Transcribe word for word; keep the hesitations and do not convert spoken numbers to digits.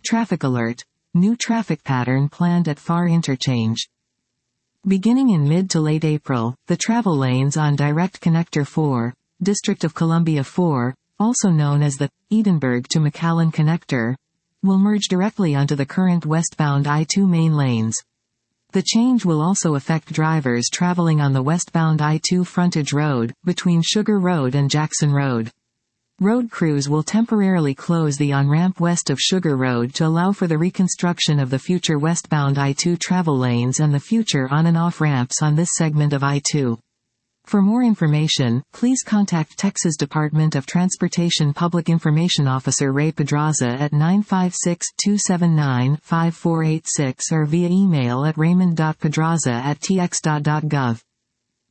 Traffic alert. New traffic pattern planned at Pharr Interchange. Beginning in mid to late April, the travel lanes on Direct Connector four, District of Columbia four, also known as the Edinburgh to McAllen Connector, will merge directly onto the current westbound I two main lanes. The change will also affect drivers traveling on the westbound I two frontage road, between Sugar Road and Jackson Road. Road crews will temporarily close the on-ramp west of Sugar Road to allow for the reconstruction of the future westbound I two travel lanes and the future on- and off-ramps on this segment of I two. For more information, please contact Texas Department of Transportation Public Information Officer Ray Pedraza at nine five six, two seven nine, five four eight six or via email at raymond dot pedraza at t x dot gov.